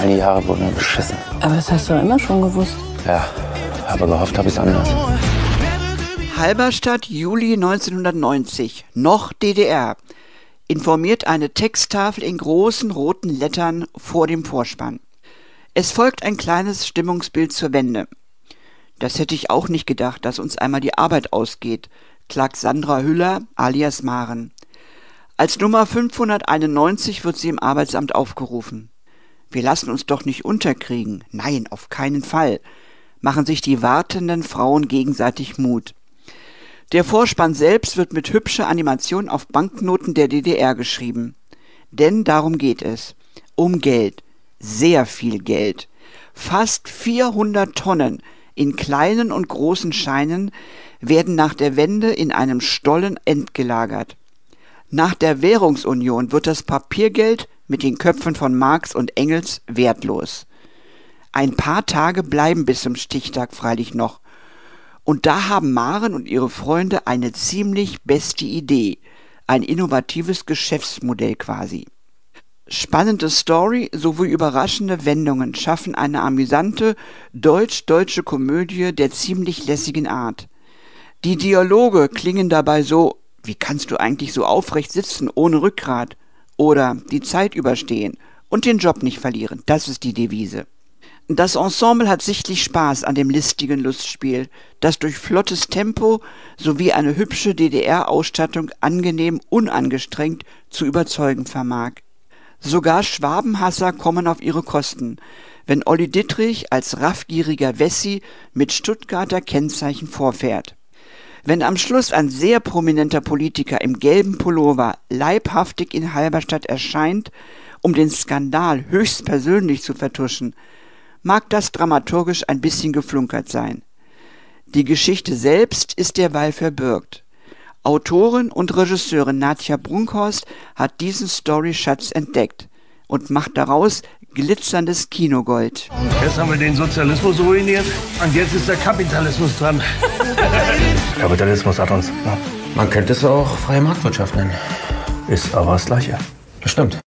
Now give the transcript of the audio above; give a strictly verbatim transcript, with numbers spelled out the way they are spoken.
All die Jahre wurden wir beschissen. Aber das hast du doch immer schon gewusst. Ja, aber gehofft habe ich es anders. Halberstadt, Juli neunzehnhundertneunzig, noch D D R, informiert eine Texttafel in großen roten Lettern vor dem Vorspann. Es folgt ein kleines Stimmungsbild zur Wende. Das hätte ich auch nicht gedacht, dass uns einmal die Arbeit ausgeht, klagt Sandra Hüller alias Maren. Als Nummer fünfhunderteinundneunzig wird sie im Arbeitsamt aufgerufen. Wir lassen uns doch nicht unterkriegen. Nein, auf keinen Fall, machen sich die wartenden Frauen gegenseitig Mut. Der Vorspann selbst wird mit hübscher Animation auf Banknoten der D D R geschrieben. Denn darum geht es. Um Geld. Sehr viel Geld. Fast vierhundert Tonnen in kleinen und großen Scheinen werden nach der Wende in einem Stollen entgelagert. Nach der Währungsunion wird das Papiergeld mit den Köpfen von Marx und Engels wertlos. Ein paar Tage bleiben bis zum Stichtag freilich noch. Und da haben Maren und ihre Freunde eine ziemlich beste Idee. Ein innovatives Geschäftsmodell quasi. Spannende Story sowie überraschende Wendungen schaffen eine amüsante deutsch-deutsche Komödie der ziemlich lässigen Art. Die Dialoge klingen dabei so: Wie kannst du eigentlich so aufrecht sitzen ohne Rückgrat? Oder die Zeit überstehen und den Job nicht verlieren, das ist die Devise. Das Ensemble hat sichtlich Spaß an dem listigen Lustspiel, das durch flottes Tempo sowie eine hübsche D D R-Ausstattung angenehm unangestrengt zu überzeugen vermag. Sogar Schwabenhasser kommen auf ihre Kosten, wenn Olli Dittrich als raffgieriger Wessi mit Stuttgarter Kennzeichen vorfährt. Wenn am Schluss ein sehr prominenter Politiker im gelben Pullover leibhaftig in Halberstadt erscheint, um den Skandal höchstpersönlich zu vertuschen, mag das dramaturgisch ein bisschen geflunkert sein. Die Geschichte selbst ist derweil verbürgt. Autorin und Regisseurin Nadja Brunkhorst hat diesen Storyschatz entdeckt und macht daraus glitzerndes Kinogold. Jetzt haben wir den Sozialismus ruiniert und jetzt ist der Kapitalismus dran. Kapitalismus hat uns. Ja. Man könnte es auch freie Marktwirtschaft nennen. Ist aber das Gleiche. Das stimmt.